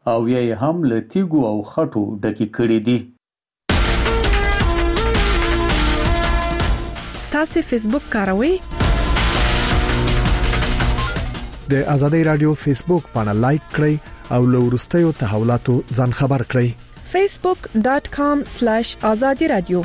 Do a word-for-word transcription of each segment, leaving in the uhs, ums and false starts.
او یا هم له تیږو او خټو ډکې کړي دي. تاسو فیسبوک کاروئ؟ د آزادۍ رادیو فیسبوک باندې لایک کړئ او له وروستیو تحولاتو ځان خبر کړئ. facebook dot com slash azadi radio.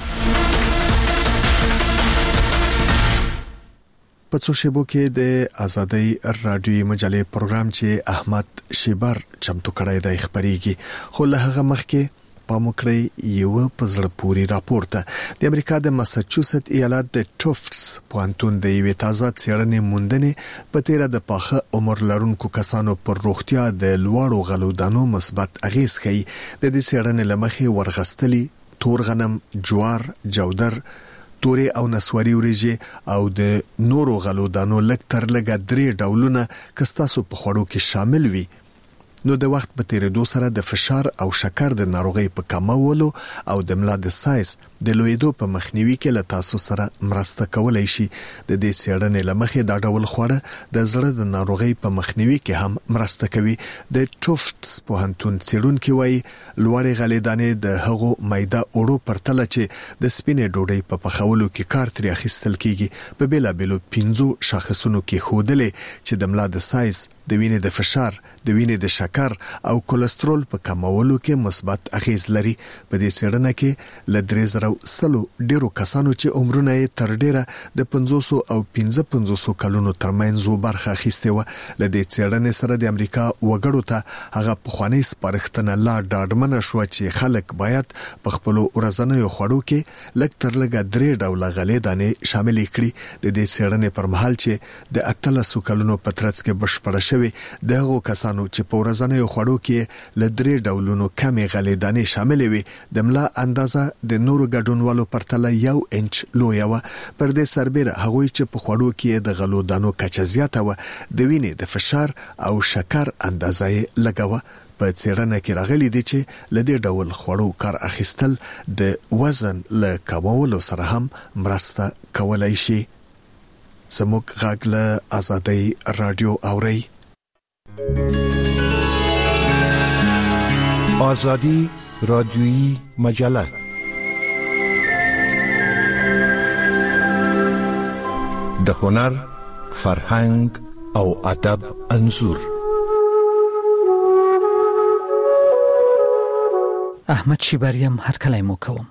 په څو شیبو کې د آزادۍ رادیو مجلې پروګرام چې احمد شیبر چمتو کړی دی خبريږي، خو له هغه مخکې پاموکړی یو پزړه پوری راپورته د امریکا د ماساچوست ایالت د ټوفټس پوهنتون د یوې تازه څېړنې موندنې په تیره د پاخه عمر لرونکو کسانو پر روغتیا د لوړو غلودانو مثبت اغیز ښیي. د دې څېړنې لمخې ورغستلي تور غنم، جوار، جودر، تورې او نسواري وريجې او د نورو غلودانو لږ تر لږه درې ډولونه کستاسو په خوړو کې شامل وي. نو د وخت په تیریدو سره د فشار او شکر د ناروغۍ په کمولو او د ملا د سایز د لویدو په مخنیوي کې له تاسو سره مرسته کولای شي. د دې څېړنې لمخې دا ډول خوړه د زړه د ناروغۍ په مخنیوي کې هم مرسته کوي. د ټوفټس پوهنتون څېړونکي وايي لوړې غلې دانې د هغو مایده اوړو پرتله چې د سپینې ډوډۍ په پخولو کې کار ترې اخیستل کیږي په بیلابیلو پنځو شاخصونو کې ښودلې چې د ملا د سایز، د وینې د فشار، د وینې د شکر او کولېسترول په کمولو کې مثبت اغیز لري. په دې څېړنه کې ل درې زره سلو ډیرو کسانو چې عمرونه یې تر ډیره د پنځوس او پنځه پنځوس کلونو ترمنځ برخه اخیسته و. ل دې څېړنې سره د امریکا وګړو ته هغه پخوانی سپارښتنه لا ډاډمنه شو چې خلک باید په خپل ورځنیو خوړو کې لږ تر لږه درې ډوله غلې دانې شامل کړي. د دې څېړنې پر مهال چې د اتلسو کلونو په ترڅ کې بشپړه شوه دغه کسانو چې په ورځنیو خوړو کې ل درې ډولونو کمې غلې دانې شامل وي د ملا اندازه د نورو ګډونوالو پرتله یو انچ لوی و. پر دې سربېره هغه چې په خوړو کې د غلو دانو کچه زیاته و د وینې د فشار او شکر اندازه لګوه. په څېړنه کې راغلي دي چې لدې ډول خوړو کار اخیستل د وزن له کمولو سره هم مرسته کولای شي. زموږ غږ له آزادۍ رادیو اوري. آزادی رادیویی مجله د هنر، فرهنګ او ادب انځور. احمد شیبریم هر کله مو کوم.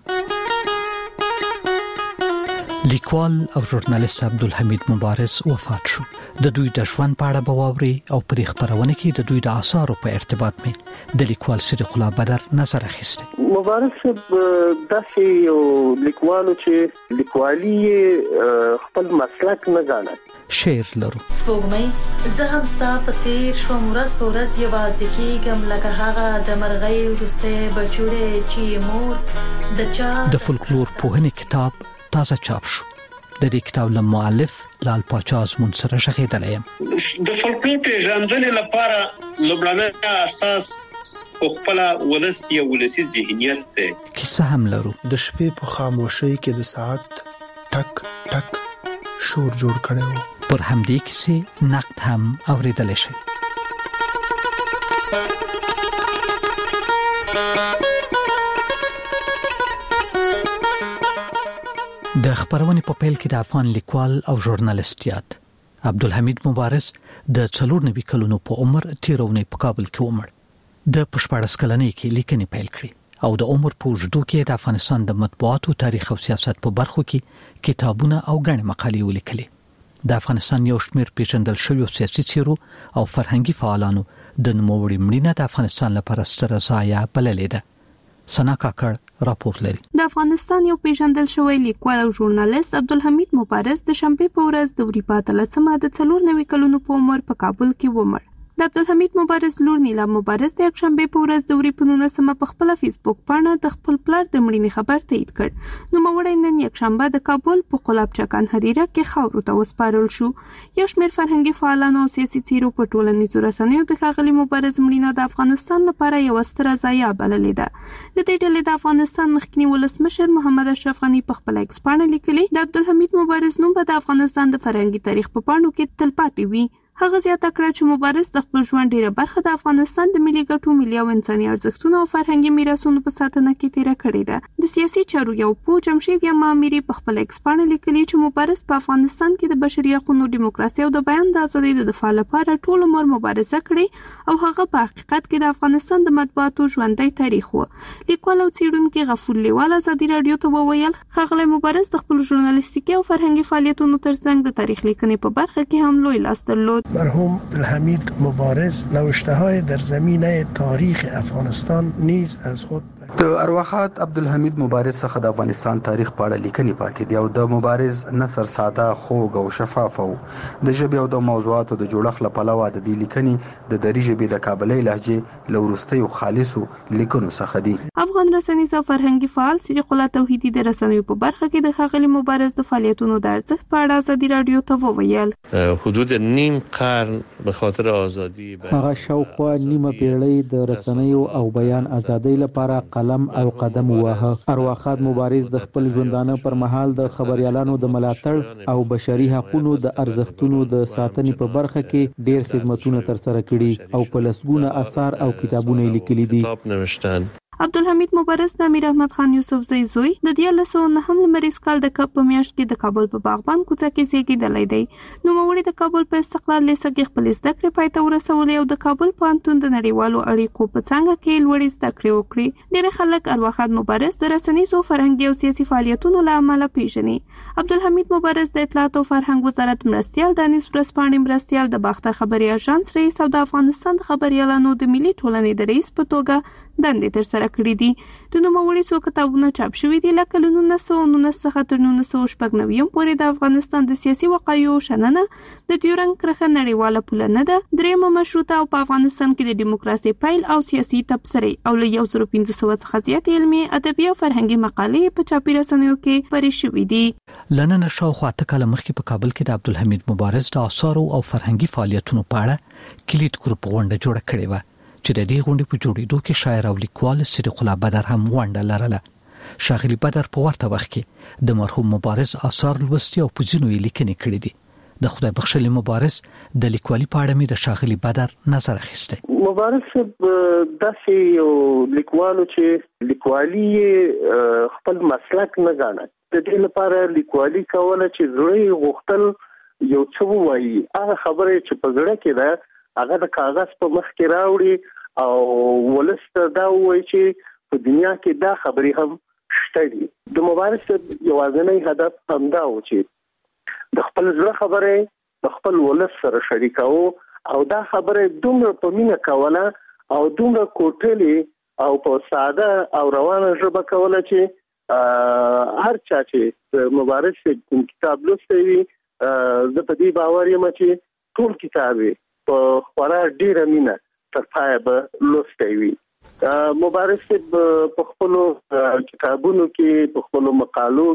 لیکوال او ژورنالیست عبدالحمید مبارز وفات شو. د دوی د ژوند په اړه بواوري او په خبرونه کې د دوی د آثارو په ارتباط مې د لیکوال صدیق الله بدر نظر اخیسته. مبارز داسې یو لیکوالو چې لیکوالي خپل مسلک نه ګڼي. شعر لرو. سپوږمۍ زه هم ستا په څیر شوم ورځ په ورځ یوازې کېږم لکه هغه د مرغۍ وروستی بچوړی چې مور د چا د فولکلور پوهنې کتاب تازه چاپ شو. د دې کتاب له مؤلف لال پاچا ازمون سره شغېدلی یم. د فولکلور پیژندنې لپاره لومړنی اساس خپل ولس یو ولسی ذهنیت دی. کیسه هم لرو. د شپې په خاموشۍ کې د ساعت ټک ټک شور جوړ کړو. پر همدې کیسه نقد هم اوریدل شي. د خبرونې په پیل کې د افغان لیکوال او ژورنالیست یاد عبدالحمید مبارز د څلور نوي کلونو په عمر تیرونې په کابل کې عمر د پښپړس کلنۍ کې لیکنې پیل کړې او د عمر په وجودو کې د افغانستان د مطبوعاتو تاریخ او سیاست په برخو کې کتابونه او غني مقالې ولیکلې. د افغانستان یو شمېر پیژندل شوی سیاسي څیرو او فرهنګي فعالانو د نوموړي مړینه د افغانستان لپاره ستره ضایعه بللې ده. سنا کاکړ راپور لري. د افغانستان یو پیژندل شوی لیکوال او ژورنالیست عبدالحمید مبارز د شنبه په ورځ د وریپات لسمه د څلور نوي کلونو په عمر په کابل کې ومړ. د عبدالحمید مبارز لور نیلا مبارز د شنبه په ورځ د وریپات لسمه په خپل فیسبوک باندې د خپل پلار د مړینې خبر تایید کړ. نو مړی نن یک شنبه د کابل په قلاب چکان هدیره کې خاورو ته وسپارل شو. یو شمېر فرهنګي فعالانو او سیاسي څیرو په ټولنیزو رسنیو د ښاغلي مبارز مړینه د افغانستان لپاره یو ستره ضایعه بللې ده. د دې ډلې د افغانستان مخکنی ولسمشر محمد اشرف غنی په خپل ایکس باندې لیکلي د عبدالحمید مبارز نوم به د افغانستان د فرهنګي تاریخ په پاڼو کې تلپاتې وي. هغه زیاته کړه چې مبارز د خپل ژوند ډیره برخه د افغانستان د ملي ګټو، ملي او انساني ارزښتونو او فرهنګي میراثونو په ساتنه کې تیر کړی ده. د سیاسي چارو یو پوه جمشید یمامری په خپل ایکس باندې لیکلي چې مبارز په افغانستان کې د بشري حقوقو، دیموکراسي او د بیان د ازادۍ د دفاع لپاره ټول عمر مبارزه کړې او هغه په حقیقت کې د افغانستان د مطبوعاتو ژوندۍ تاریخ و. لیکوال او څېړونکي غفور لیوال ازادي رادیو ته وویل ښاغلی مبارز د خپل ژورنالیستیکي او فرهنګي فعالیتونو ترڅنګ د تاریخ لیکنې په برخه کې هم لوی لاس درلود. مرحوم عبدالحمید مبارز نوشته‌های در زمینه تاریخ افغانستان نیز از خود د ارواحات عبدالحمید مبارز څخه د افغانستان تاریخ په اړه لیکنې پاتې دي او د مبارز نثر ساده، خوږ او شفاف و. د ژبې او د موضوعاتو د جوړښت له پلوه د دې لیکنې د دري ژبې د کابلۍ لهجې له وروستیو خالصو لیکنو څخه دي. افغان رسنیز او فرهنګي فعال صدیق الله توحیدي د رسنیو په برخه کې د ښاغلي مبارز د فعالیتونو د ارزښت په اړه ازادي رادیو ته وویل. حدود نیم قرن به خاطر ازادي هغه شاوخوا نیمه پیړۍ د رسنیو او بیان ازادۍ لپاره قلم او قدم ووهه. ارواحات مبارز د خپل ژوندانه پر مهال د خبريالانو د ملاتړ او بشري حقوقو د ارزښتونو د ساتنې په برخه کې ډېر خدمتونه ترسره کړي او په لسګونه اثار او کتابونه لیکلي دي. عبدالحمید مبارز د امیر احمد خان یوسفزۍ زوی د دیارلس سوه نهم لمریز کال د کب په میاشت کې د کابل په باغبان کوڅه کې زیږېدلی دی. نوموړي د کابل په استقلال لیسه کې خپلې زده کړې پای ته ورسولې او د کابل پوهنتون د نړیوالو اړیکو په څانګه کې لوړې زده کړې وکړې. ډېر خلک ارواحات مبارز د رسنیزو، فرهنګي او سیاسي فعالیتونو له امله پیژني. عبدالحمید مبارز د اطلاعات او فرهنګ وزارت مرستیال، دانش ورځپاڼې مرستیال، د باختر خبري اژانس رئیس او د افغانستان د خبريالانو د ملي ټولنې د رئیس په توګه دندې ترسره کړې دي. د نوموړي څو کتابونه چاپ شوي دي لکه له نولس سوه نولس څخه تر نولس سوه شپږ نوي پورې د افغانستان د سیاسي وقایعو شننه، د ډیورنډ کرښه نړیواله پوله نه ده، درېیمه مشروطه او په افغانستان کې د دیموکراسي پیل او سیاسي تبصرې او له یو زر پنځه سوه څخه زیات علمي، ادبي او فرهنګي مقالې په چاپي رسنیو کې خپرې شوي دي. لنن شاوخوا اته کاله مخکې په کابل کې د عبدالحمید مبارز د آثارو او فرهنګي فعالیتونو په اړه کلیت ګروپ غونډه جوړه کړې وه چې د دې غونډې په جوړېدو کې شاعر او لیکوال صدیق الله بدر هم ونډه لرله. ښاغلي بدر په ورته وخت کې د مرحوم مبارز آثار لوستي او په ځینو یې لیکنې کړې دي. د خدای بخښلي مبارز د لیکوالي په اړه مې د ښاغلي بدر نظر اخیستی. مبارز داسې یو لیکوالو چې لیکوالي خپل مسلک نه ګاڼه. د دې لپاره لیکوالي کوله چې زړه غوښتل یو څه ووایي، هغه خبره چې په زړه کې ده هغه د کاغذ په مخ کې راوړي او ولس ته دا وایي چې په دنیا کې دا خبرې هم شته دي. د مبارز یوازینی هدف همدا و چې د خپل زړه خبرې د خپل ولس سره شریکاو او دا خبره دومره په مینه کوله او دومره کوټلې او په ساده او روانه ژبه کوله چې هر چا چې مبارز کوم کتاب لوستی وي زه په دې باور یم چې ټول کتاب په خورا ډیره مینه تر پایه به لوستی وي. مبارز په خپلو کتابونو کې، په خپلو مقالو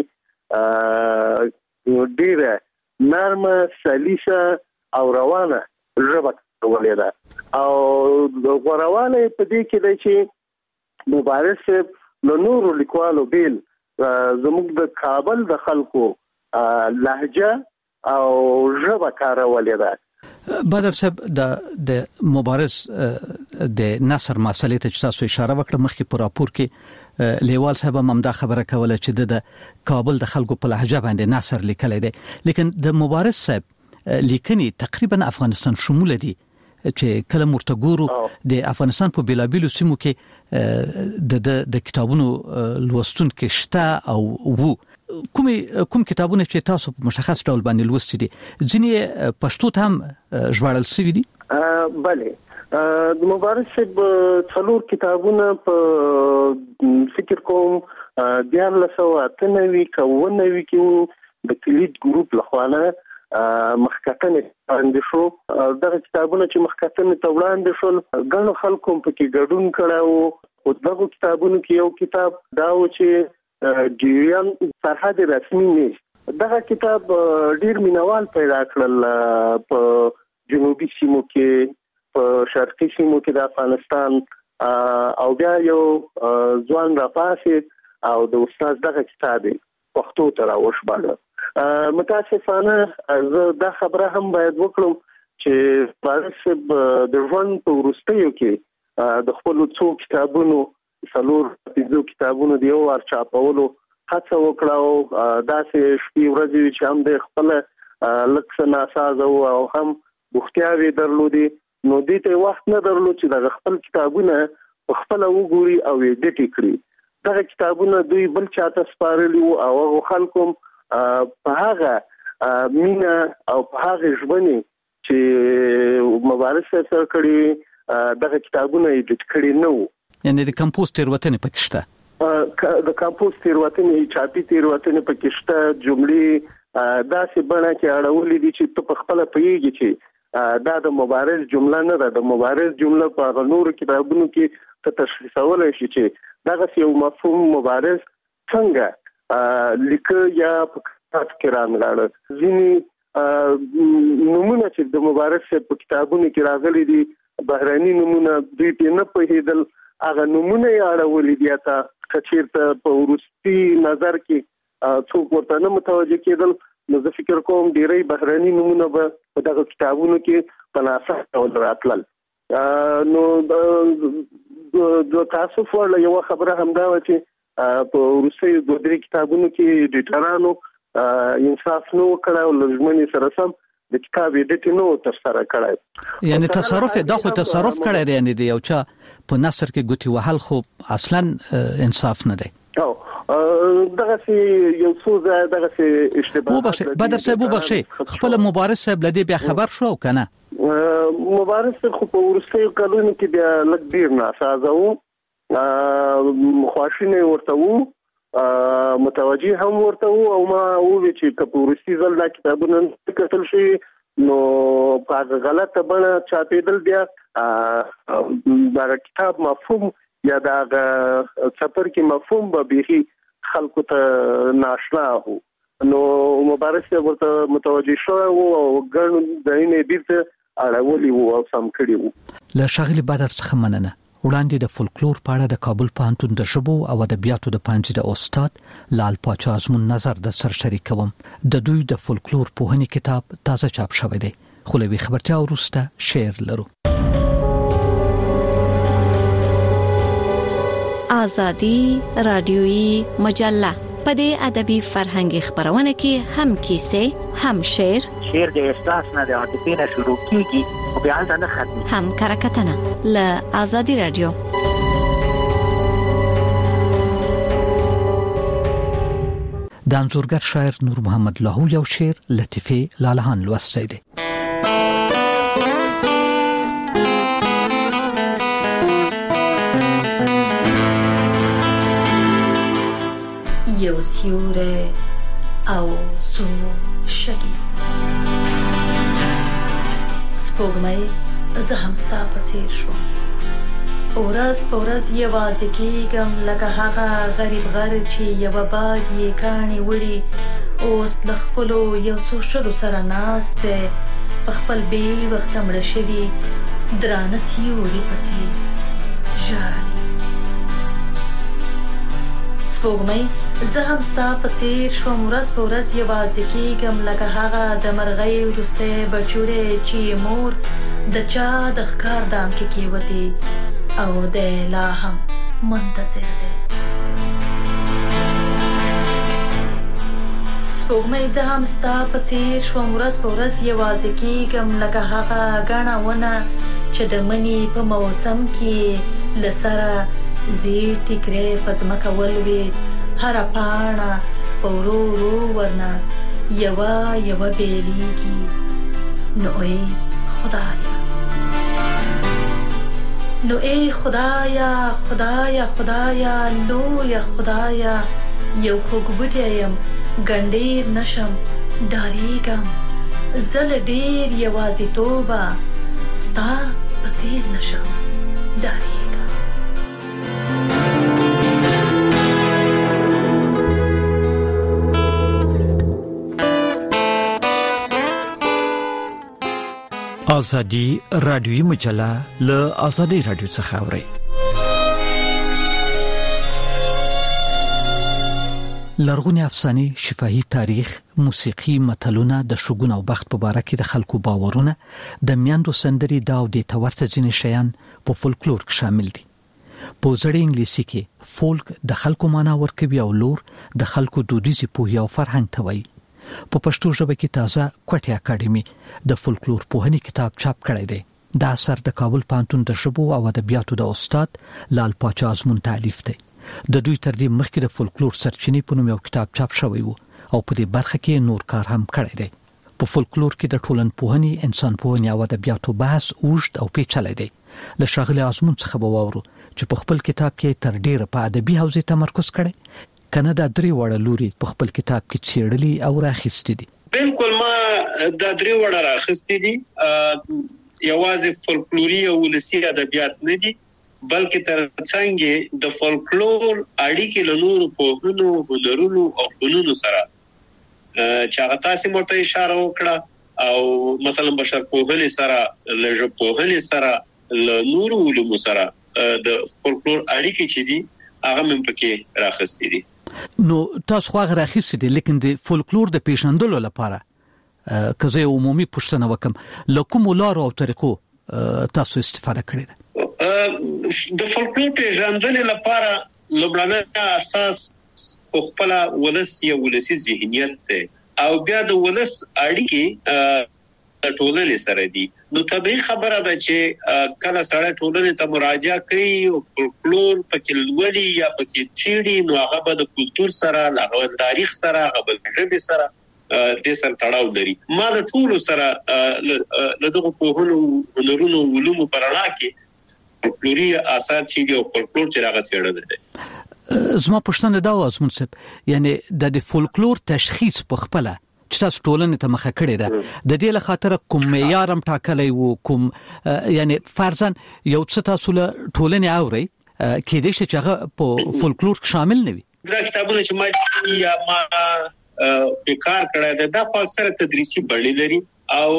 کې ډیره نرمه، سلیسه او روانه ژبه کولې ده او د غوړوالی په دې کې دی چې مبارز له نورو لیکوالو بیل زموږ د کابل د خلکو لهجه او ژبه کارولې ده. بدر صاحب د د مبارز د نثر مسلې ته تاسو اشاره وکړه مخکې په راپور کې لیوال صاحب هم دا خبره کوله چې د کابل د خلکو په لهجه باندې نثر لیکلی دی، لیکن د مبارز صاحب لیکنې تقریبا افغانستان شموله دي چې کله مرته ګورو د افغانستان په بیلابیلو سیمو کې د د کتابونو لوستونکي شته او وو. کوم کوم کتابونه چې تاسو په مشخص ډول باندې لوستي دي ځینې پښتو ته هم ژباړل شوي دي؟ بله، د مبارز صاحب څلور کتابونه په فکر کوم دیارلس سوه اته نوي که اووه نوي کې د کلیت ګروپ لخوا نه مخکتنې وړاندې شو. دغه کتابونه چې مخکتنې ته وړاندې شول ګڼو خلکو پکې ګډون کړی و. خو دغو کتابونو کې یو کتاب دا و چې جریان سرحد رسمي نه. دغه کتاب ډیر مینوال پیدا کړل په جنوبي سیمو کې، په شرقي سیمو کې د افغانستان، او بیا یو ځوان راپاسې او د استاد دغه کتاب پښتو ته راوښباړه. متاسفانه زه دا خبره هم باید وکړم چې مبارز د ژوند په وروستیو کې د خپل څو کتابونو څلور پنځه کتابونو دی او چاپولو هڅه وکړه او داسې شپې ورځې چې هم د خپل لکه ناساز او هم بوختیاوي درلودي نو دې ته وخت نه درلود چې د خپل کتابونه په خپل وګوري او ایډیټ کړي دا کتابونه دوی بل چاته سپارلي او هغه خلکو په هغه مینا او په هغه ژوند چې مبارز سره کړی دا کتابونه ایډیټ کړي نو یعنی د کمپوز تیروتنې پکې شته د کمپوز تیروتنې چاپی تیروتنې پکې شته جملې داسې بڼه کې اړولې دي چې په خپل پیږي چې دا د مبارز جمله نه ده د مبارز جمله په نورو کتابونو کې ته تشخیصول شي چې دا یو مفهوم مبارز څنګه لیکه یا په کتاب کې راغله ځینې نمونه چې د مبارز په کتابونو کې راغلي دي بهراني نمونه دوی په نه پهیدل هغه نمونه یې اړولې دي تا کچیرته په ورستي نظر کې څوک ورته نه متوجه کېدل نو زه فکر کوم ډیری بهراني نمونه به په دغه کتابونو کې په ناسم ډول راتلل نو د تاسف وړ یو خبره همدا و چې په روسي د درې کتابونو کې ډیټرانو انصاف نو کړه او لږمنې سره سم د کتاب ایډیټ نو تر سره کړه یعنی تصرف دا خو تصرف کړی دی یعنی دی او چا په نثر کې ګوتی وهل خو اصلا انصاف نه دی او دغه سي یو څو ځای دغه سي اشتباه وبشه بدر صاحب وبشه خپل مبارز صاحب لدی بیا خبر شو کنه مبارز خو په ورستیو کلونو کې بیا لږ ډیر ناسازه وو خواشینه ورته وو متوجه هم ورته وو او ما وی چې په ورستي ځل دا کتابونه کتل شي نو په غلطه بڼه چاپېدل بیا دا کتاب مفهوم یا دا سفر کې مفهوم به به خلکو ته ناشنا وو نو مبارز ورته متوجه شو او ګڼ دینه بیرته اړولي وو او سم کړی وو له شغله بدر څخه مننه وړاندې د فولکلور په اړه د کابل پوهنتون د ژبو او ادبیاتو د پنځه د استاد لال پاچا ازمون نظر د سر شریکوم د دوی د فولکلور پوهنې کتاب تازه چاپ شوی دی خو له خبرتیا وروسته شعر لرو آزادی رادیویی مجله په دې ادبي فرهنګي خبرونه کې هم کیسه هم شعر شعر د احساس نه د عاطفې نه شروع کیږي او بیا نه ختمي هم کرکټنه ل آزادی رادیو د انځورګر شاعر نور محمد لاهو یو شعر لطیفه لالهان لوستی دی یو سیوره او سو شګي سپوږمۍ زه هم ستا په څیر شوم ورځ په ورځ یوازې کېږم لکه هغه غریب غر چې یوه باد یې کاڼي وړي اوس له خپلو یو څو ښځو سره ناست دی په خپل بې وخته مړه شوي درانه سیوري پسې ژاړي سپوږمۍ زه هم ستا په څیر شوم ورځ په ورځ یوازې کېږم لکه هغه د مرغۍ وروستی بچوړی چې مور د چا د ښکار دام کې کېوتې او دی لا هم منتظر دی سپوږمۍ زه هم ستا په څیر شوم ورځ په ورځ یوازې کېږم لکه هغه ګڼه ونه چې د مني په موسم کې له سره زیر ټیکری په ځمکه ولوېد هره پاڼه په ورو ورو ورنه یوه یوه بیلیږي نو ای خدایا نو ای خدایا خدایا خدایا لویه خدایا یو خوږ بوټی یم ګنډیر نشم ډارېږم زه له ډېر یوازیتوبه ستا په څیر نشم ډارېږم آزادی رادیویی مجله له آزادی رادیو څخه اوري لرغونی افسانې، شفاهي تاریخ، موسیقي، متلونه، د شګون او بخت په اړه کې د خلکو باورونه، د میاندو سندري دا او د تورته ځینې شیان په فولکلور کې شامل دي. په ځړې انګلیسي کې فولک د خلکو معنا ورکوي او لور د خلکو دودیزي پوهه او فرهنګ ته وایي. په پښتو ژبه کې تازه کوټي اکاډمي د فولکلور پوهنې کتاب چاپ کړی دی. دا اثر د کابل پوهنتون د ژبو او ادبیاتو د استاد لال پاچا ازمون تالیف دی. د دوی تر دې مخکې د فولکلور سرچینې په نوم یو کتاب چاپ شوی وو او په دې برخه کې نور کار هم کړی دی. په فولکلور کې د ټولنپوهنې، انسانپوهنې او ادبیاتو بحث اوږد او پیچلی دی. له ښاغلي ازمون څخه به واورو چې په خپل کتاب کې تر ډیره په ادبي حوزې تمرکز کړی، کنه دا درې وړه لوري په خپل کتاب کې څېړلي او راخیستي دي. بالکل ما دا درې وړه راخیستي دي. یوازې فولکلوري او ولسي ادبیات نه دي، بلکې تر څنګه د فولکلور اړیکې له نورو پوهنو، هنرونو او فنونو سره چې هغه تاسو مرته اشاره وکړه، او مثلا بشر پوهنې سره، ژبه پوهنې سره، له نورو علومو سره د فولکلور اړیکې چې دي هغه من پکې راخستې دي. نو تاسو خو هغه راخستې دي، لیکن د فولکلور د پیژندلو لپاره که زه عمومي پوښتنه وکم، له کومو لارو او طریقو تاسو استفاده کړې ده؟ د فولکلور پیژندنې لپاره لومړنی اساس خو خپل ولس یا ولسي ذهنیت دی، او بیا د ولس اړیکې د ټولنې سره دي. نو طبیعي خبره ده چې کله سړی ټولنې ته مراجعه کوي او فولکلور پکې لولي یا پکې څېړي، نو هغه به د کلتور سره، هغه د تاریخ سره، هغه د ژبې سره د سر تړاو لري. ما د ټولو سره له دغه پوهنو، هنرونو، علومو په رڼا کې فولکلوري آثار چې دي او فولکلور چې راغلی څېړل دي. زما پوښتنه دا و ازمون صاحب، یعنی د فولکلور تشخیص په خپله چې تاسو ټولنې ته مخه کړې ده، د دې له خاطر کوم معیار هم ټاکلی و، کوم یعنی فرضاً یو څه تاسو له ټولنې اورئ کېدای شي چې هغه په فولکلور کې شامل نه وي؟ دا کتابونه چې ما یا ما په کار کړی دی دا خو اکثره تدریسي بڼې لري، او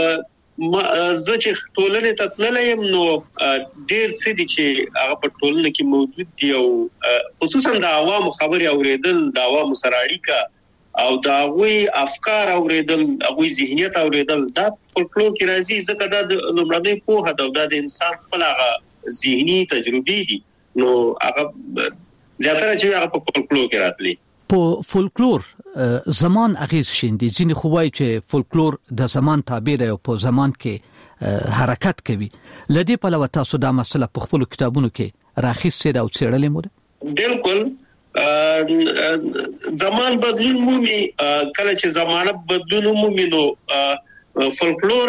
زه چې ټولنې ته تللی یم نو ډېر څه دي چې هغه په ټولنه کې موجود دي، او خصوصا د عوامو خبرې اورېدل، د عوامو سره اړیکه او د هغوی افکار اورېدل، هغوی ذهنیت اورېدل، دا فولکلور کې راځي، ځکه دا د لومړنۍ پوهه ده او دا د انسان خپل هغه ذهني تجربې دي، نو هغه زیاتره چې هغه په فولکلور کې راتلي. په فولکلور زمان اغیز شیندي، ځینې خو وایي چې فولکلور د زمان تابع دی او په زمان کې حرکت کوي. لدې پلوه تاسو دا مسله په خپلو کتابونو کې راخیستې ده او څېړلې مو ده؟ بالکل زمان بدلون مومي، کله چې زمانه بدلون مومي نو فولکلور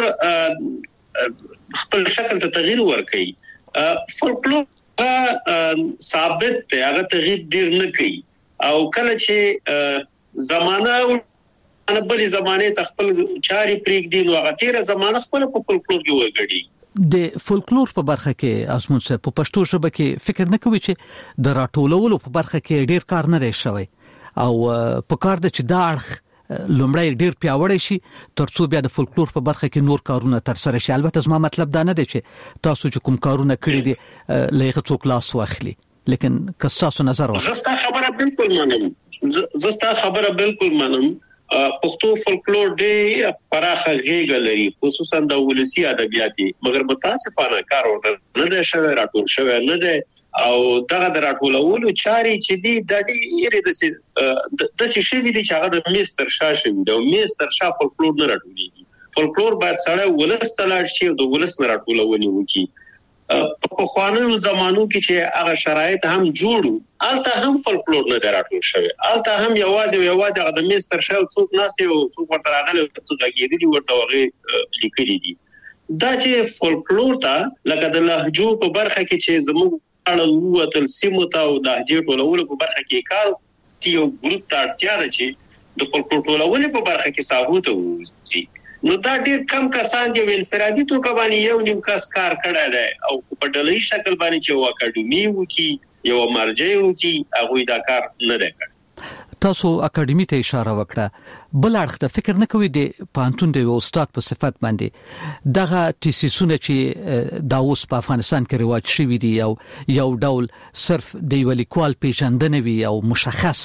خپل شکل ته تغییر ورکوي. فولکلور ثابت دی، هغه تغییر ډیر نه کوي، او کله چې زمانه او بلې زمانه ته خپل چاري پریږدي نو هغه تیره زمانه خپل په فولکلور کې وګړي. د فولکلور په برخه کې ازمون صاحب په پښتو ژبه کې فکر نه کوي چې د راټولولو په برخه کې ډیر کار نه دی شوی، او په کار د چې دا اړخ لومړی ډیر پیاوړی شي ترڅو بیا د فولکلور په برخه کې نور کارونه تر سره شي. البته زما مطلب دا نه دی چې تاسو چې کوم کارونه کړی دي لایق څوک لاس واخلي، لیکن که تاسو نظر واخلئ. زستا خبره بالکل منم، زستا خبره بالکل منم. پښتو فولکلور ډېر پراخه غېږه لري، خصوصا د ولسي ادبیاتي، مګر متاسفانه کار ورته نه دی شوی، راټول شوی نه دی، او دغه د راټولولو چارې چې دي دا ډېرې داسې شوي دي چې هغه د میز تر شا شوي دي، او میز تر شا فولکلور نه راټولېږي. فولکلور باید سړی ولس ته لاړ شي او د ولس نه راټولونې وکړي. په پخوانیو زمانو کې چې هغه شرایط هم جوړو، هلته هم فولکلور نه دی راټول شوی، هلته هم یوازې یوازې هغه د میز تر شا څوک ناست او څوک ورته راغلی او څه غږېدلي ورته هغې لیکلي دي. دا چې فولکلور ته لکه د لهجو په برخه کې چې زموږ اړه ووتل سیمو ته او لهجې ټولولو په برخه کې کار یو ګروپ ته اړتیا ده چې د فولکلور ټولونې په برخه کې ساحو ته ووځي، نو دا ډیر کم کسان دي، انفرادي توګه باندې یو نیم کس کار کړی دی، او په ډلهیي شکل باندې چې یو اکاډمي وکړي، یو مرجع وکړي، هغوی دا کار نه دی کړی. تاسو اکاډمي ته اشاره وکړه، بل اړخ ته فکر نه کوئ د پوهنتون د یو استاد په صفت باندې دغه تیسیسونه چې دا اوس په افغانستان کې رواج شوي دي او یو ډول صرف د یو لیکوال پیژندنه وي او مشخص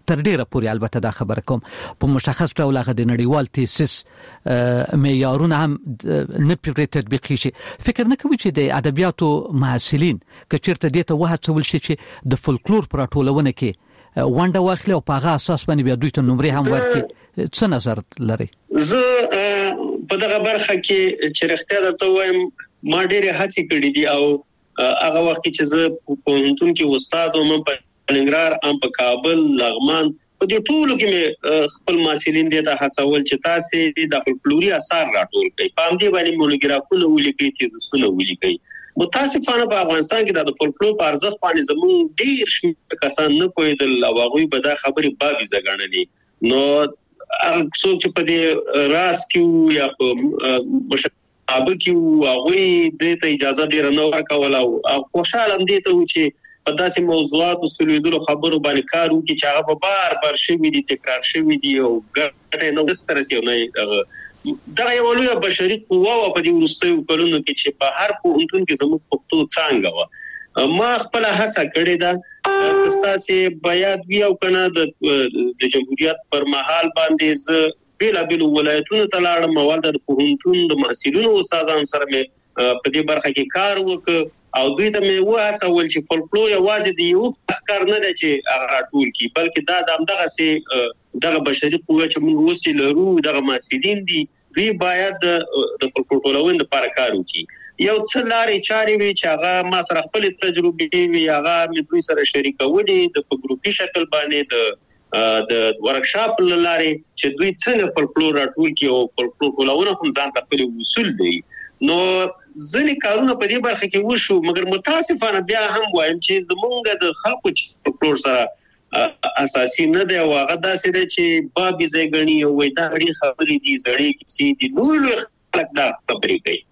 تر ډیره پورې البته دا خبره کوم په مشخص ډول هغه د نړیوال تاسیس معیارونه هم نه پرې تطبیق شي. فکر نه کوي چې د ادبیاتو محصلین کچیرته دې ته وهڅول شي چې د فولکلور پر ټولونه کې ونډه واخلي او په هغه اساس باندې بیا دوی ته نمرې هم ورکړي. څه نظر لري؟ زه په دغه برخه کې چې رښتیا درته وایم ما ډېرې هڅې کړې دي او هغه وخت چې زه په پوهنتون کې استاد وم په ننګرهار ام په کابل لغمان په دې ټولو کې مې خپل محصلین دې ته هڅول چې تاسو د فولکلوري آثار راټول کړئ، په همدې باندې مونوګرافونه ولیکئ، تیزسونه ولیکئ. متاسفانه په افغانستان کې د فولکلور په ارزښت باندې زموږ ډېر شمېر کسان نه پوهېدل او هغوی به دا خبرې بابیزه ګڼلې. نو هغه څوک چې په دې راز کې یا په ابه کې هغوی دې ته اجازه ډېره نه ورکوله او خوشحاله هم دې ته و چې په داسې موضوعاتو سلویدلو خبرو باندې کار وکړي چې هغه به بار بار شوي دي، تکرار شوي دي او ګټه نه داسې رسېونه. دغه یوه لویه بشري قوه وه په دې وروستیو کلونو کې چې په هر پوهنتون کې زموږ پښتو څانګه وه. ما خپله هڅه کړې ده که ستاسې به یاد وي او که نه د جمهوریت پر مهال باندې زه بېلابېلو ولایتونو ته لاړم او هلته د پوهنتون د محصلینو استادانو سره مې په دې برخه کې کار وکړ او دوی ته مې وهڅول چې فولکلور یوازې د یو کس کار نه دی چې هغه راټول کړي، بلکې دا د همدغسې دغه بشري قوه چې موږ اوس یې لرو دغه محصلین دي دوی باید د فولکلور ټولونې دپاره کار وکړي. یو څه لارې چارې وي چې هغه ما سره خپلې تجربې وي هغه مې دوی سره شریکولې د په ګروپي شکل باندې د د ورکشاپ له لارې چې دوی څنګه فولکلور راټول کړي او فولکلور ټولونه هم ځان ته خپل اصول دی. نو ځینې کارونه په دې برخه کې وشو مګر متاسفانه بیا هم وایم چې زمونږ د خلکو چې فولکلور سره اساسي نه دی او هغه داسې دی چې بابیزه ګڼي او وایي دا اړې خبرې دي زړې کیسې دي لوی لوی خلک دا خبرې کوي.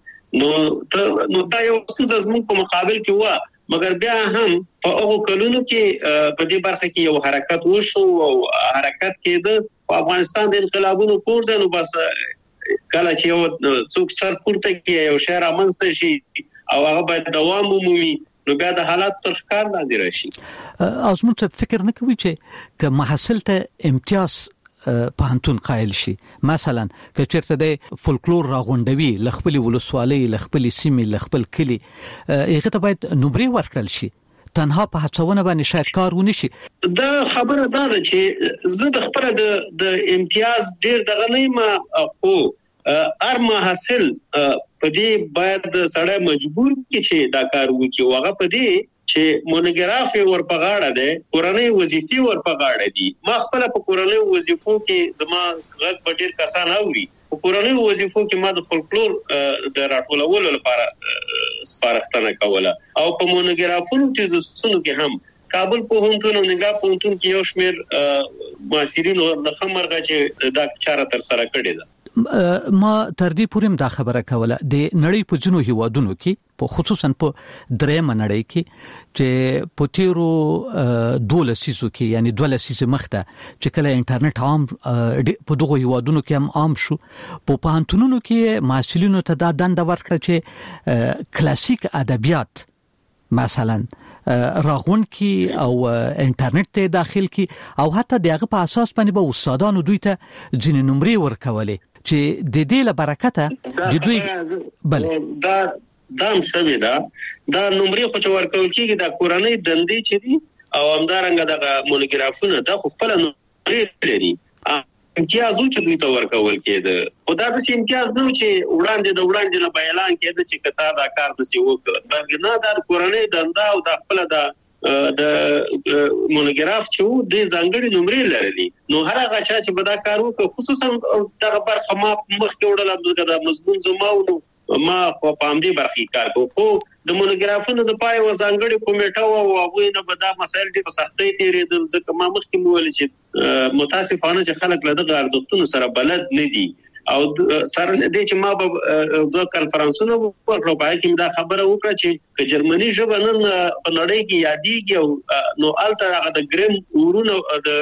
نو نو دا یو ستونزه زموږ په مقابل کې وه مګر بیا هم په هغو کلونو کې په دې برخه کې یو حرکت وشو او حرکت کېده. په افغانستان د انقلابونو کور دی نو بس کله چې یو څوک سر پورته کړي یو شی رامنځته شي او هغه باید دوام ومومي نو بیا د حالات تر ښکار لاندې راشي. او زموږ فکر نه کوي چې که محصل ته امتیاز پوهنتون قایل شي، مثلا که چیرته د فولکلور راغونډوي له خپلې ولسوالۍ له خپلې سیمې له خپل کلي هغه ته باید نمرې ورکړل شي، تنها په هڅونه باندې شاید کار ونه شي. دا خبره دا ده چې زه د خپله د د امتیاز ډېر دغه نه یم خو هر محصل په دې باید سړی مجبور کړي چې دا کار وکړي او هغه په دې چې مونوګراف یې ور په غاړه دی، کورنۍ وظیفې ور په غاړه دي. ما خپله په کورنیو وظیفو کې زما غږ به ډېر کسان اوري په کورنیو وظیفو کې ما د فولکلور د راټولولو لپاره سپارښتنه کوله او په مونوګرافونو تیزسونو کې هم کابل پوهنتون او ننګرهار پوهنتون کې یو شمېر محصلینو د ښه مرغه چې دا چاره ترسره کړې ده. ما تر دې پورې دا خبره کوله د نړۍ په ځینو هیوادونو کې په خصوصا په درېیمه نړۍ کې چې په تیرو دوه لسیزو کې یعنی دوه لسیزې مخته چې کله انټرنیټ عام په دغو هیوادونو کې هم عام شو په پوهنتونونو کې محصلینو ته دا دنده ورکړه چې کلاسیک ادبیات مثلا راغون کی او انټرنیټ ته داخل کی او حتی دغه په اساس باندې به استادانو دوی ته ځینې نمرې ورکولې چې د دې له برکته د دوی بل دا دام شوی دا دا نمرې خو چې ورکول کیږي د کورنۍ دندې چې دي او همدارنګه د مونوګرافونه دا خو خپل نمرې لري. امتیازو چې دوی ته ورکول کېده خو دا داسې امتیاز نه و چې وړاندې د وړاندې نه به اعلان کېده چې که تا دا کار داسې وکړه، بلکې نه دا د کورنۍ دنده او دا خپله د د مونوګراف چې و دوی ځانګړې نمرې لرلي. نو هر هغه چا چې به دا کار وکړه خصوصا دغه برخه ما مخکې وړله د مضمون زما و نو ما خو په همدې برخې کار کوم خو د مونوګرافونو د پای یوه ځانګړې کمیټه وه او هغوی نه به دا مسایل ډېر په سختۍ تېرېدل ځکه ما مخکې مې وویل چې متاسفانه چې خلک له دغه ارزښتونو سره بلد نه دي او سره له دې چې ما به دوه کنفرانسونه وکړل په هغې کې مې دا خبره وکړه چې که جرمني ژبه نن په نړۍ کې یادېږي او نو هلته هغه د ګریم ورونه د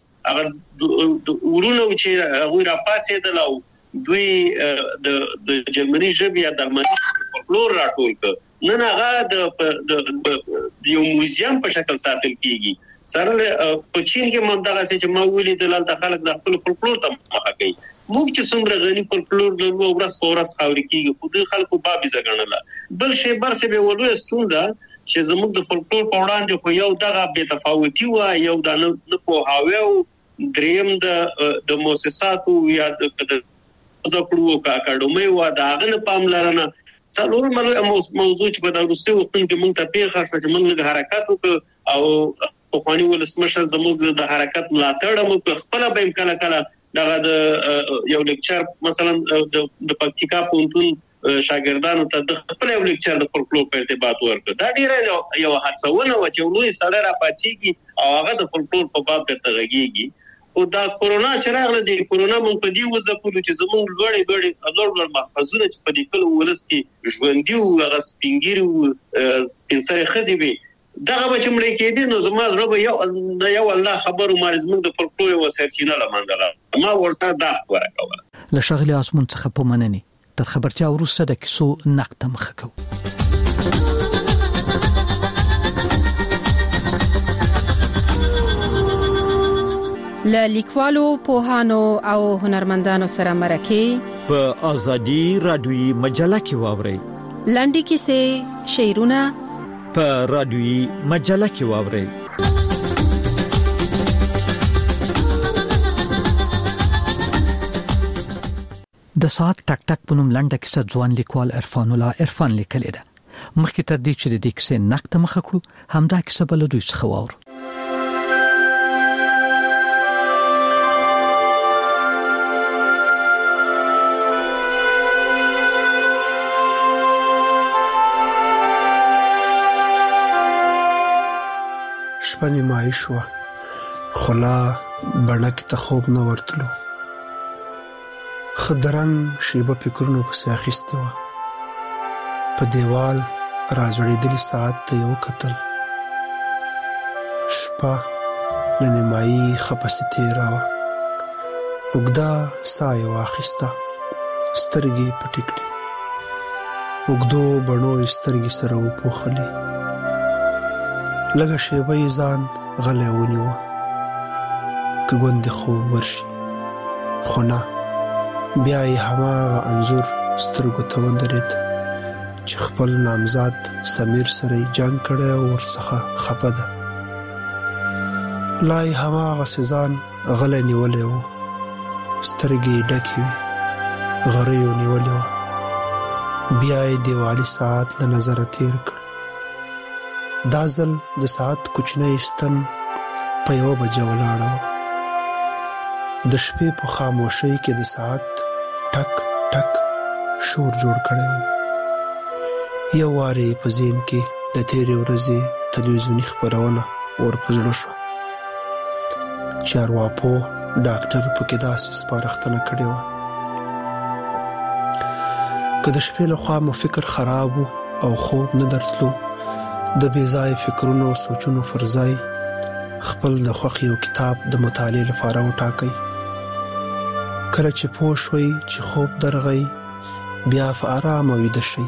هغه ورونه چې هغوی راپاڅېدل او دوی د د جرمني ژبې یا د الماني فولکلور راټول کړ نن هغه د یو موزیم په شکل ساتل کیږي. سره په چین کې مندغه چې ما ویلي د لاله خلک د خپل فولکلور ته مخه کوي. موږ چې څومره غني فولکلور د ورځ په ورځ خاوري کیږي خو د خلکو بابي زګنله. بل شی برسه به ولوي ستونزه چې زموږ د فولکلور په وړاندې خو یو دغه بې تفاوتي و، یو د نه په هاوی دریم د د مؤسساتو یا د د کړو کا اکاډمي و د هغه پاملرنه څلور مله موضوع چې په دروسته وخت کې موږ ته پیښه شو چې موږ حرکت وکړو او په خواني ولسمشر زموږ د حرکت ملاتړ مو خپل به امکان کله دغه د یو لیکچر مثلا د پکتیکا پونتون شاګردانو ته د خپل یو لیکچر د فولکلور په ارتباط ورکړ. دا ډیره یو هڅونه و چې لوی سره را پاتېږي او هغه د فولکلور په باب ته تغږیږي. او دا کورونا چې راغله د کورونا مونږ په دې وځکلو چې زمونږ لوړې لوړې لوړ لوړ محفظونه چې په دې کلو ولس کې ژوندۍ او هغه سپینګیري او سپینسري خزي وي دغه به چې مړ کېدي نو زما زړه به یو د یو الله خبرو مارز موږ د فولکلور او سرچینه لمنځه ما ورته دا خبره کوله. له شغلي اسمون څخه په منني تر خبرتیا وروسته د کیسو نقد مخ کو. له لیکوالو پوهانو او هنرمندانو سره مرکه په ازادي رادیوي مجله کې واوري. لنډي کیسې، شعرونه په رادیوي مجله کې واوري. د ساعت ټک ټک په نوم لنډه کیسه ځوان لیکوال عرفان الله عرفان لیکلې ده. مخکې تر دې چې د دې کیسې نقد مخ کړو همدا کیسه بل دوی څخه واورو. شپه نیمایي شوه خو لا بڼکې ته خوب نه ورتلو. ښه د رنګ شیبه فکرونو پسې اخیستې وه. په دیوال راځوړېدلي ساعت ته یې وکتل. شپه له نیمایي ښه پسې تېره وه. اوږده ساه یې واخیسته. سترګې یې پټې کړې. اوږدو بڼو یې سترګې سره وپوښلې. لږه شیبه یې ځان غلی ونیوه که ګوندې خوب ورشي، خو نه، بیا یې هماغه انځور سترګو ته ودرېد چې خپل نامزاد سمیر سره یې جنګ کړی او ورڅخه خفه ده. لا یې هماغسې ځان غلی نیولی و. سترګې یې ډکې وې، غریو نیولې وه. بیا یې دیوالي ساعت له نظره تیر کړ. دا ځل د ساعت کوچنی ستن په یوه بجه ولاړه وه. د شپې په خاموشۍ کې د ساعت ټک ټک شور جوړ کړی و. یو وارې په ذهن کې د تېرې ورځې تلویزیوني خپرونه ور په زړه شوه چې ارواپوه ډاکټر پکې داسې سپارښتنه کړې وه. که د شپې لخوا مو فکر خراب و او خوب نه درتلو، د بې ځایه فکرونو او سوچونو پر ځای خپل د خوښې یو کتاب د مطالعې لپاره وټاکئ. کله چې پوه شوئ چې خوب درغی، بیا په ارامه ویده شئ.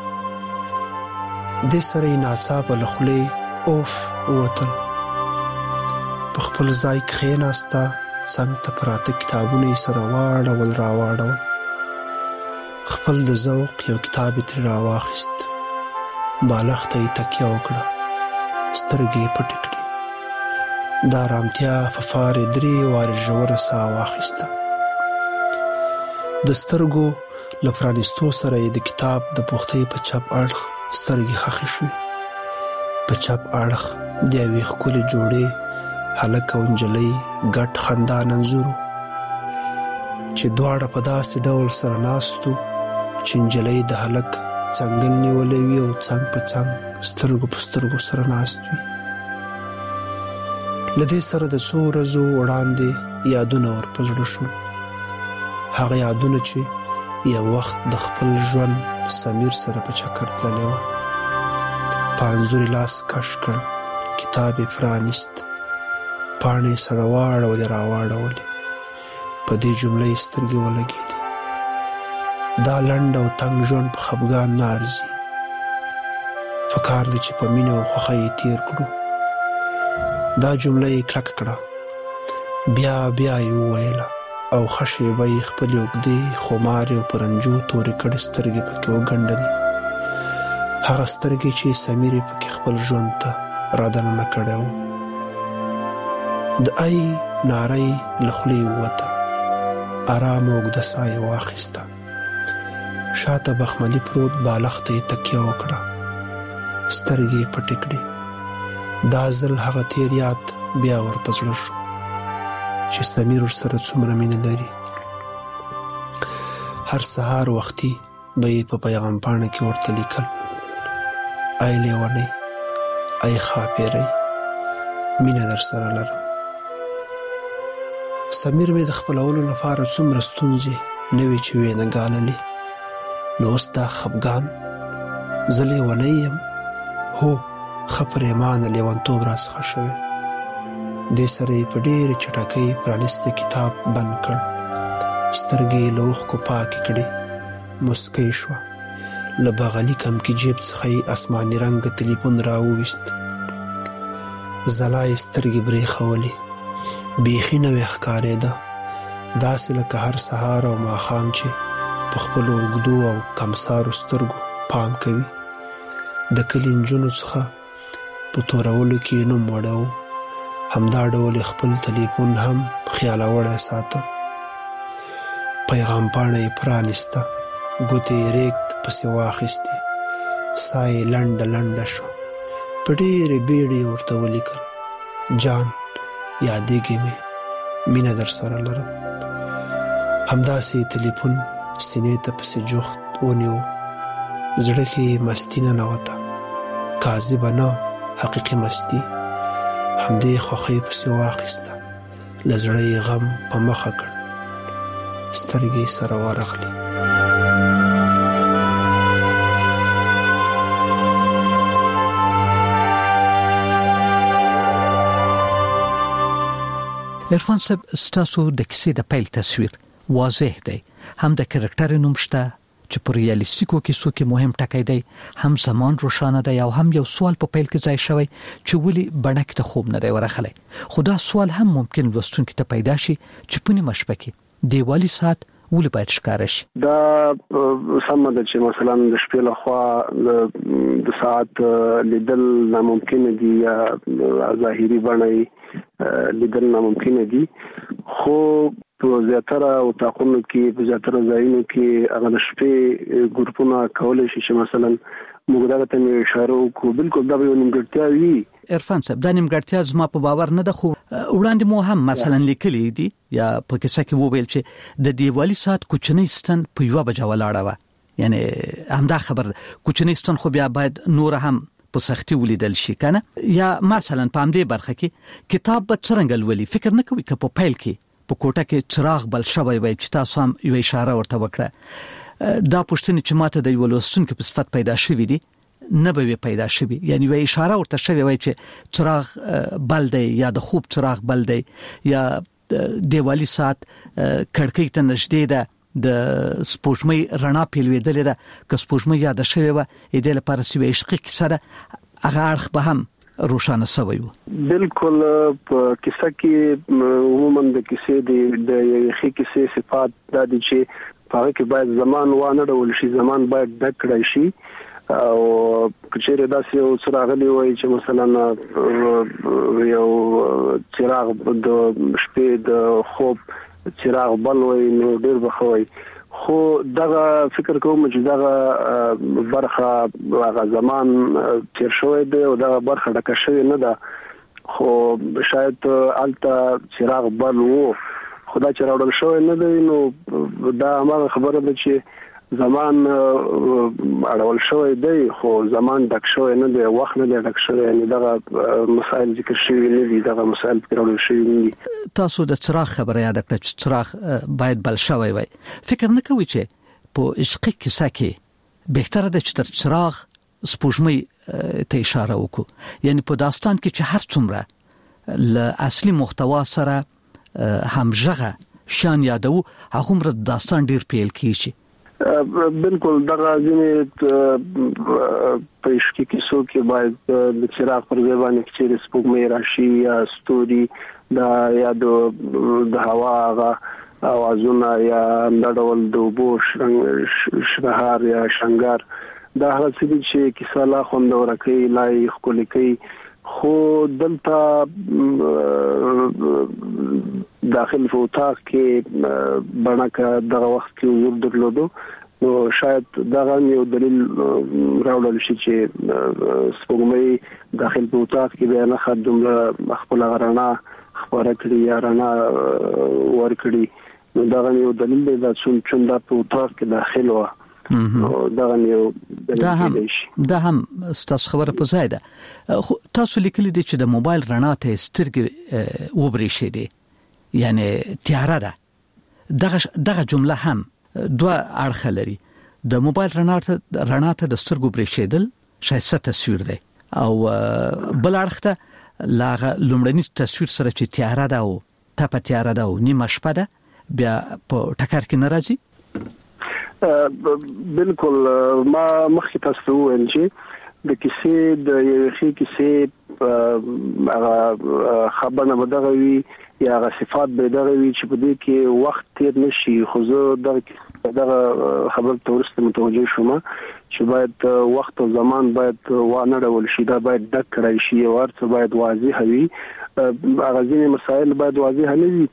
دې سره یې ناڅاپه له خولې اوف ووتل. په خپل ځای کښېناسته، څنګ ته پراته کتابونه یې سره واړول راواړول. خپل د ذوق یو کتاب یې ترې راواخیست. بالښت ته یې تکیه وکړه. سترګې یې پټې کړې. د ارامتیا په فار یې درې وارې ژوره ساه واخیسته. د سترګو له پرانیستو سره یې د کتاب د پوښتۍ په چپ اړخ سترګې ښخې شوې. په چپ اړخ د یوې ښکلې جوړې هلک او نجلۍ ګډ خندان انځور و چې دواړه په داسې ډول سره ناست وو چې نجلۍ د هلک څنګل نیولی وي او څنګ په څنګ سترګو په سترګو سره ناست وي. له دې سره د څو ورځو وړاندې یادونه ور په زړه شول. هغه یادونه چې یو وخت د خپل ژوند سمیر سره په چکر تللی وه. په انځور یې لاس کش کړ، کتاب یې پرانیست، پاڼې یې سره واړولې راواړولې. په دې جمله یې سترګې ولګېدې. دا لنډ او تنګ ژوند په خفګان نه ارزي. فکر دې چې په مینه او خوښۍ تیر کړو. دا جمله یې کلک کړه، بیا بیا یې وویله او ښه شېبه یې خپلې اوږدې خمارې او پرنجو تورې کړې سترګې پکې وګنډلې، هغه سترګې چې سمیرې پکې خپل ژوند ته رادننه کړی و. د ای ناره یې له خولې ووته، ارامه اوږده ساه یې واخیسته، شاته بخملي پروت بالښت ته یې تکیه وکړه، سترګې یې پټې کړې. دا ځل هغه تیر یاد بیا ور په زړه شو چې سمیر ورسره څومره مینه لري. هر سهار وختي به یې په پیغام پاڼه کې ورته لیکل، ای لیونۍ، ای ښاپېرۍ، مینه در سره لرم. سمیر مې د خپلولو لپاره څومره ستونزې نه وې چې ویې نه ګاللې، نو اوس دا خفګان، زه لیونۍ یم؟ هو، ښه پرېمانه لیونتوب راڅخه شوی. دې سره یې په ډېرې چټکۍ پرانیسته کتاب بند کړ، سترګې یې له اوښکو پاکې کړې، مسکی شوه. له بغلي کمکي جیب څخه یې اسماني رنګه تلیفون راوویست، ځلا یې سترګې برېښولې، بیخي نوی ښکارېده، داسې لکه هر سهار او ماښام چې په خپلو اوږدو او کمسارو سترګو پام کوي. د کلي نجونو څخه په تورولو کې یې نوم وړه و، همدا ډول خپل تلیفون هم خیالوړی ساته. پیغام پاڼه یې پرانیسته، ګوتې یې ریګ پسې واخیستې، ساه یې لنډه لنډه شوه. په ډېرې بیړې یې ورته ولیکل، جان، یادېږي مې، مینه در سره لرم. همداسې یې تلیفون سینې ته پسې جوخت ونیو، زړه کې یې مستي ننوته، کاذبه نه، حقیقي مستی. همدې خوښۍ پسې واخیسته، له زړه یې غم په مخه کړ، سترګې سره ورغلې. عرفان صاحب، ستاسو د کیسې د پیل تصویر واضح دی، هم د کرکټر نوم شته چې په ریالیستیکو کیسو کې مهم ټکی دی، هم زمان روښانه دی، او هم یو سوال په پیل کې ځای شوی چې ولې بڼک ته خوب نه دی ورغلی. خو دا سوال هم ممکن لوستونکي ته پیدا شي چې په نیمه شپه کې دیوالي ساعت ولې باید ښکاره شي. دا سمه ده چې مثلا د شپې لخوا د ساعت لیدل ناممکن دي یا ظاهري بڼه لیدل ناممکن دي، خو په زیاتره اتاقونو کې په زیاتره ځایونو کې هغه د شپې ګروپونه کولی شي چې مثلا موږ دغه ته اشاره وکړو. بالکل دا به یو نیمګړتیا وي. عرفان صاحب، دا نیمګړتیا زما په باور نه ده، خو وړاندې مو هم مثلا لیکلي دي یا په کیسه کې وویل چې د دیوالي ساعت کوچنی ستن په یوه بجه ولاړه وه، یعنی همدا خبر کوچنی ستن خو بیا باید نور هم په سختي ولیدل شي کنه. یا مثلا په همدې برخه کې کتاب به څرنګه لولي، فکر نه کوي که په پیل کې په کوټه کې چراغ بل شوی وي چې تاسو هم یو اشاره ورته وکړه. دا پوښتنه چې ماته د یو لوستونکو په صفت پیدا شوې دي نه به پیدا شوي، یعنی یو اشاره ورته شوی وي چې چراغ بل دی یا د خوب چراغ بل دی یا دیوالي ساعت کړکۍ ته نږدې ده، د سپوږمۍ رڼا پیلوېدلې ده، که سپوږمۍ یاد شوی و دې لپاره سوي عشقي کیسه ده، هغه اړخ به هم روښانه شوی و. بالکل په کیسه کې عموما د کیسې د یوې کیسې صفات دا دي چې هغه کې باید زمان وانه ډول شي، زمان باید ډک کړی شي، او کچېره داسې یو څراغ دی وای چې مثلا یو چراغ د شپې د خوب چراغ بل وای نو ډېر بخوي. خو دغه فکر کوم چې دغه برخه هغه زمان تیر شوی دی او دغه برخه ډکه شوی نه ده، خو شاید الته چراغ بل وو، خدا چې راوړل شوی نه دی، نو دا هغه خبره ده چې زمان اړول شوی دی، خو زمان ډک شوی نه دی، وخت نه دی ډک شوی، یعنی دغه مسائل ذکر شوی نه دي، دغه مسائل راوړل شوی نه دي. تاسو د چراغ خبره یاد کړئ چې چراغ باید بل شوی وي. فکر نه کوئ چې په عشقي کیسه کې بهتره ده چې تر چراغ سپوږمۍ ته اشاره وکړو، یعنی په داستان کې چې هر څومره له اصلي محتوا سره همغږه شان یادو، هغه د داستان ډیر پیل کیږي. بالکل دغه ځینې پېشکی کیسو کې باید د چراغ پر ځای باندې چې سپوږمۍ راشي یا ستوري دا یا د هوا هغه اوازونه یا د ډول د اوبو شهر یا شنګار دا هغه څه چې کیسه لا خوندور کوي لا یې ښکلې کوي خو دلته داخل په اتاق کې بڼکه دغه وخت کې حضور درلودو نو شاید دغه یو دلیل راوړل شي چې سپوږمۍ داخل په اتاق کې به نه خدوم خپل غرنا خبره کړی یا رڼا ور کړی نو دغه یو دلیل دی چې څنګه په اتاق کې داخل و دا یو دا هم دا هم تاسو خبره په ځای ده تاسو لیکلي دي چې د موبایل رڼا ته سترګې وبري شي دي یعنی تیاره ده دغه دغه جمله هم دوه اړخ لري د موبایل رڼا ته رڼا ته د سترګو بري شیدل شایسته تصویر دی او بل اړخ ته لاغه لومړنی تصویر سره چې تیاره ده او ته په تیاره ده او نیمه شپه ده بیا په ټکر کې ناراضي بالکل ما مخکې تاسو وویل چې د کیسې د یوې کیسې هغه خبرونه بدغه وي یا هغه صفات بدغه وي چې په دې کې وخت تیر نشي خو زه دغه دغه خبر تورسته متوجه شوم چې باید وخت او زمان باید وانه ډول شي دا باید د کړای شي ورته باید واضح وي هغه ځینې مسایل باید واضح نه وي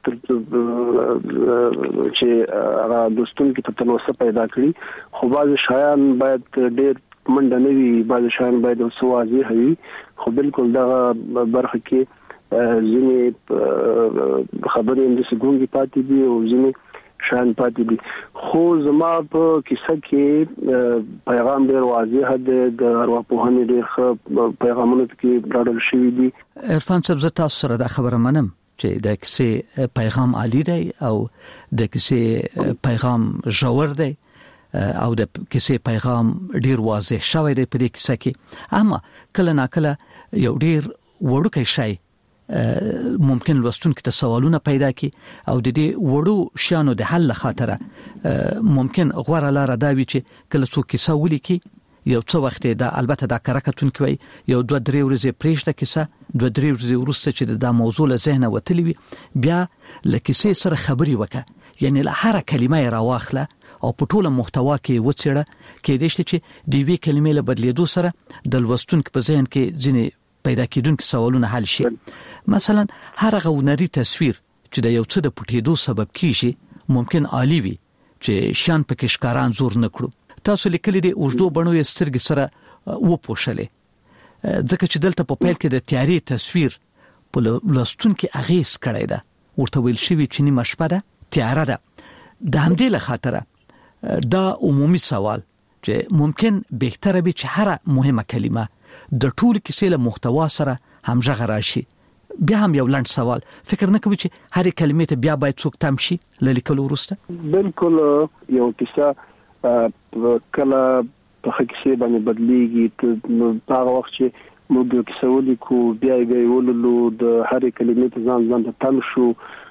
چې هغه دوستون کې تلوسه پیدا کړي خو بعض شایان باید ډېر منډه نه وي بعض شایان باید اوسه واضح وي خو بالکل دغه برخه کې ځینې خبرې اندې څنګه پاتې دي او ځینې شان پاتې دي خو زما په کیسه کې پیغام ډېر واضح دی د ارواپوهنې ډېر پیغامونه کې راډل شوی دي عرفان صاحب زه تاسو سره دا خبره منم چې د کیسې پیغام عالی دی او د کیسې پیغام ژور دی او د کیسې پیغام ډېر واضح شوی دی په دې کیسه کې اما کله ناکله یو ډېر وړوکی شی ممکن لوستونکو ته سوالونه پیدا کی او د دې وړو شانو د حل خاطره ممکن غوړه لار دا وي چې کله څوک کیسه ولیکي یو څو وخت دا البته دا کرکټون کوي یو دوه درې ورځې پریشته کیسه دوه درې ورځې ورسته چې دا موضوع له ذهنه وتلی وي بیا لکه سره خبري وکړه یعنی له هر کلمه راواخله او په ټوله محتوا کې وڅېړه کې دې چې د وی کلمې له بدلیدو سره د لوستونکو په ذهن کې ځینې پیدا کیدونکو سوالونه حل شي مثلا هر غونری تصویر چې د یو څه د پټېدو سبب کیږي ممکن عالی وي چې شان پکې ښکاران زور نکړو تاسو لیکلي دي اوږدو بڼو یې سترګې سره وپوښلې ځکه چې دلته په پیل کې د تیاري تصویر په لوستونکو اغیز کړی ده ورته ویل شوی چې نیمه شپه ده تیاره ده د همدې له خاطره دا عمومي سوال چې ممکن بهتره به چې هر مهمه کلمه د ټول کیسې له محتوا سره همغږ راشي بیا هم یو لاند سوال فکر نه کوي چې هر کلمې ته بیا باید څوک تم شي للیکلو وروسته بالکل یو کیسه کله په کیسې باندې بدلیږي هغه وخت چې موږ کیسه ولیکو بیا یې ولولو د هر کلمې ته ځان ځان ته تم شو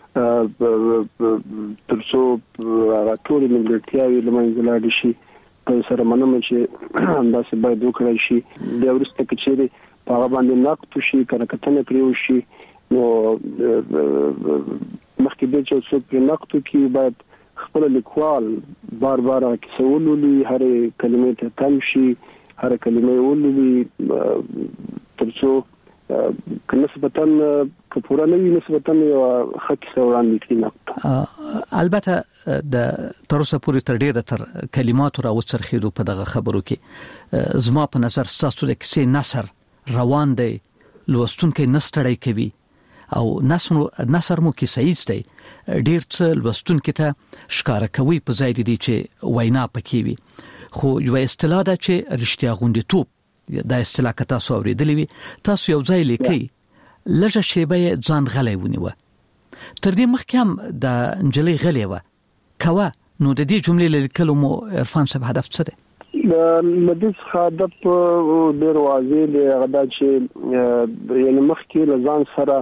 ترڅو هغه ټول ملګرتیاوي لمنځه لاړ شي سره منم چې انداسه باید وکړای شي بیا ورسته کچېری په هغه باندې نقد شي کارکتنه کړو شي نو مخکې د چې څوک په نقد کې باید خپل لیکوال بار بار کیسولولي هر کلمې ته تم شي هر کلمې ولولي ترڅو نسبتاً کپورا نه وي نسبتاً یو خکې وړاندې کړي البته د تروسه پورې تر ډیره تر کلمات را وڅرخېدو په دغه خبرو کې زما په نظر تاسو د کیسې نثر روان دی لوستونکو نستړی کوي او نثر نثر مو کیسې دی ډیر څه لوستونکو ته ښکارا کوي په ځای دی چې وینا پکې وي خو یو اصطلاح ده چې رښتیا غوندیتوب دا اصطلاح که تاسو اوریدلې وي تاسو یو ځای لیکي لږه شیبه ځان غلې ونیوه تر دې مخکې هم د انجلۍ غلې و کوا نو د دې جملې لیکلو مو عرفان صاحب هدف څه دی د مدیس هدف ډېر واضح دی هغه چې یعنی مخکې لزان سره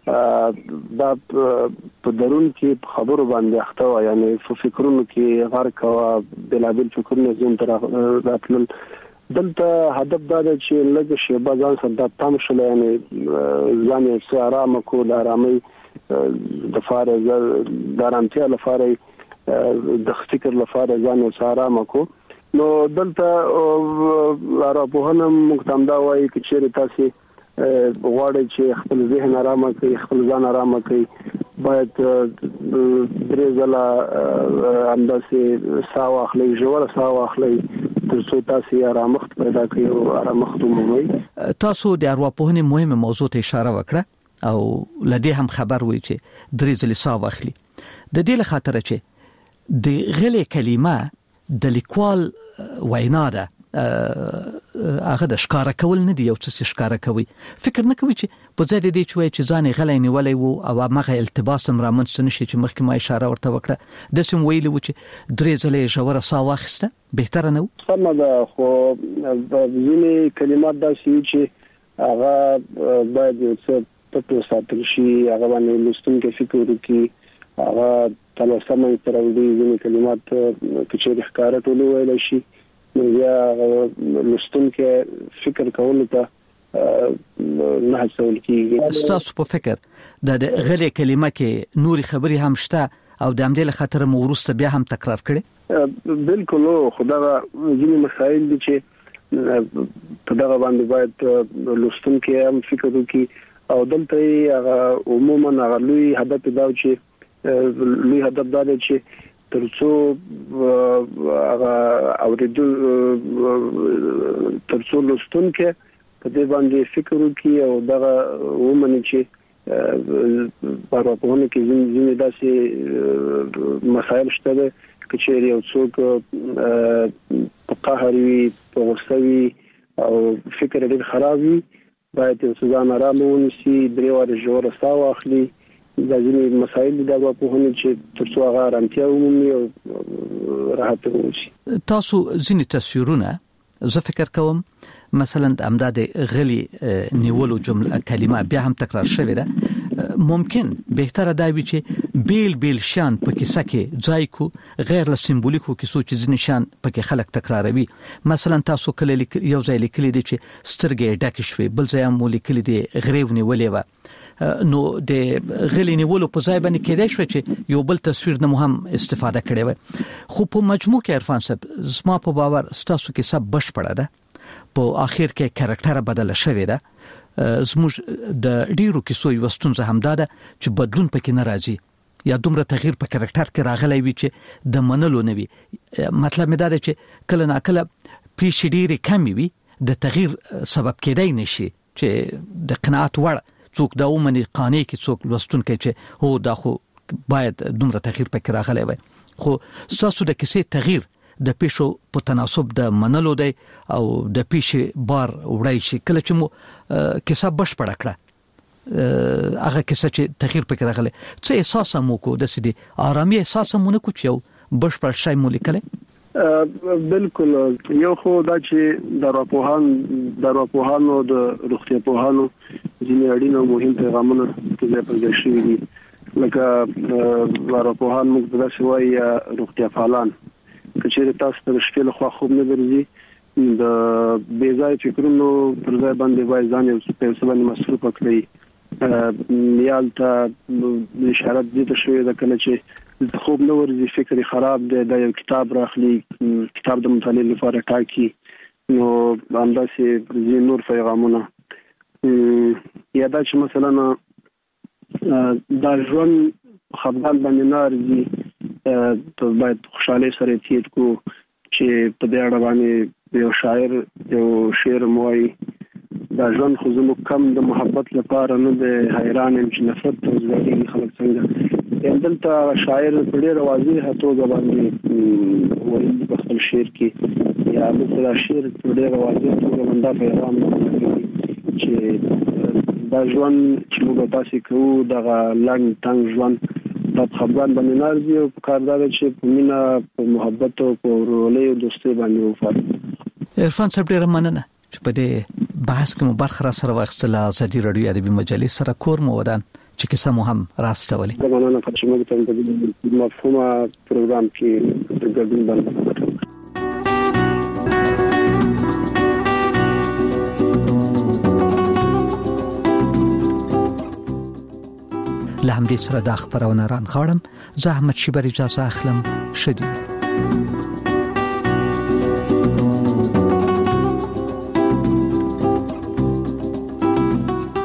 دا په درون کې خبرو باندې اخته و، یعنی په فکرونو کې غرق و، بلابل فکرونه زین تر راتلل. دلته هدف دا دی چې لږ شیبه ځان سره د تام شل، یعنی ځان یې څه آرام کو، د آرامۍ د فاره د آرامتیا لپاره د فکر لپاره ځان یې څه آرام کو. نو دلته راپوهنه مقام دا وایي چې چیرې تاسو غواړئ چې خپل ذهن آرام کړئ، خپل ځان آرام کړئ، باید درې ځله همداسې ساه واخلئ، ژوره ساه واخلئ تر څو تاسو آرامښت پیدا کړئ او آرامښت ومومئ. تاسو د ارواپوهنې مهمه موضوع ته اشاره وکړه او لدې هم خبر وي چې درې ځله ساه واخلي. د دې لخاطر چې د غلې کلمه د لیکوال وینا ده، هغه د ښکارا کول نه دی، یو څه ښکارا کوي. فکر نه کوي چې په ځای د دې چې وایي چې ځان غلې نیولې وو او هغه التباس هم رامنځته نشي چې مخکې ما اشاره ورته وکړه د سیم ویلي و چې درې ځله ژوره ساه واخیسته بهتره نه و. سمه ده، خو ځینې کلمات داسې چې هغه باید یو څه پټ وساتل شي، هغه باندې لوستونکي فکر وکړي، هغه تلوسه مې تر دې ځینې کلمات چې ښکارا ټول ویل شي، نو یا لوستونکي فکر کولو ته نه هڅول کیږي. تاسو په فکر د غلې کلمه کې نوري خبري هم شته او د همدې له خاطر مو ورسته بیا هم تکرار کړي؟ بالکل، خدای ځینې مسایل دي چې په دغه باندې باید لوستونکي هم فکر وکړي او دلته هغه عموما هغه لوی هدف دا چې لوی هدف دا دی چې ترڅو هغه اوریدل ترڅو لوستونکي په دې باندې فکر وکړي او دغه ومني چې پرواپونه کې ځینې داسې مسایل شته چې یو څوک په قهر وي، په غوسه وي او فکر ډېر خراب وي، باید یو ځان آرام ونیسي، درې واره ژوره ساه واخلي. دا ځینې مسایل دي د پوهنې چې ترڅو هغه آرامتیا ومومي او راحت وشي. تاسو ځینې تصویرونه زه فکر کوم مثلا د امداد غلی نیولو جمله کلمه بیا هم تکرار شوې ده، ممکن بهتره دا وي چې بیل بیل شان په کیسه کې ځای کو غیر له سمبولیکو کیسو چې ځینې شان پکې خلک تکراروي. مثلا تاسو کله یو ځای لیکلي دي چې سترګې ډکې شوې، بل ځای هم لیکلي دي غریو نیولې و. نو د غلې نیولو په ځای باندې کېدای شو چې یو بل تصویر نه مهم استفاده کړي وي. خو په مجموع کې عرفان صاحب زما په باور ستاسو کې سب بشپړه ده، په اخر کې کریکټر بدل شوی ده. زموږ د ډیرو کیسو یو ستونزه هم ده چې بدلون پکې نه راځي یا دومره تغییر په کریکټر کې راغلی وي چې د منلو نه وي. مطلب مې دا دی چې کله نا کله پیښې ډیرې کمې وي، د تغییر سبب کېدای نشي چې د قناعت وړ څوک دا ومني قانع کې څوک لوستونکي چې هو دا خو باید دومره تغییر پکې راغلی وي. خو تاسو د کیسې تغییر د پیښو په تناسب د منلو دی او د پیښې بار وړای شي. کله چې مو کیسه بشپړه کړه، هغه کیسه چې تغییر پکې راغلی، څه احساس مو کو د سړي آرامي احساس مو نه کو چې یو بشپړ شی مو لیکلی؟ بالکل، یو خو دا چې د راپوهان د راپوهانو د روغتیا پوهانو ځینې اړین او مهم پیغامونه چې په ځای شوي دي، لکه راپوهان موږ دا شوی روغتیا فعالان چې تاسو ته شپې له خوا خوب نه درځي، د بې ځای فکرونو پر ځای باندې وای ځان یو څه باندې مصروف کړئ. یالته اشاره دې ته شوې ده کله چې خوب نه ورځي، فکر خراب دی، دا یو کتاب راخلي، کتاب د مطالعې لپاره ټاکي، نو همداسې ځینې نور پیغامونه یا دا چې مثلا دا ژوند خفګان باندې نه ارزي، ته باید خوشحالۍ سره تیر کو چې په دې اړه باندې یو شاعر یو شعر موایي، دا ژوند خو زموږ کم د محبت لپاره نه دی، حیران یم چې نفرت ته وزګارېږي خلک څنګه. دلته شاعر په ډېره واضحه توګه باندې وایي په خپل شعر کې، یا مثلا شعر په ډېره واضحه توګه باندې پیغام ورکوي چې دا ژوند چې موږ تاسو کوو دغه لنډ تنګ ژوند د خپګان باندې نارځي او په کار دا چې په مینا په محبت او په ورولۍ او دوستۍ باندې وفات. عرفان صاحب ډېر مننه چې په دې بحث کې مو برخه را سره واخیستله. ازادي راډیو ادبي مجلې سره کور مو ودان چې کیسه مو هم راستولې. د مننه په شمول ته د مفهومه پروګرام کې د ګډون باندې له همدې سره د خبرونه ران غاړم. زه احمد شیبر اجازه اخلم. شدید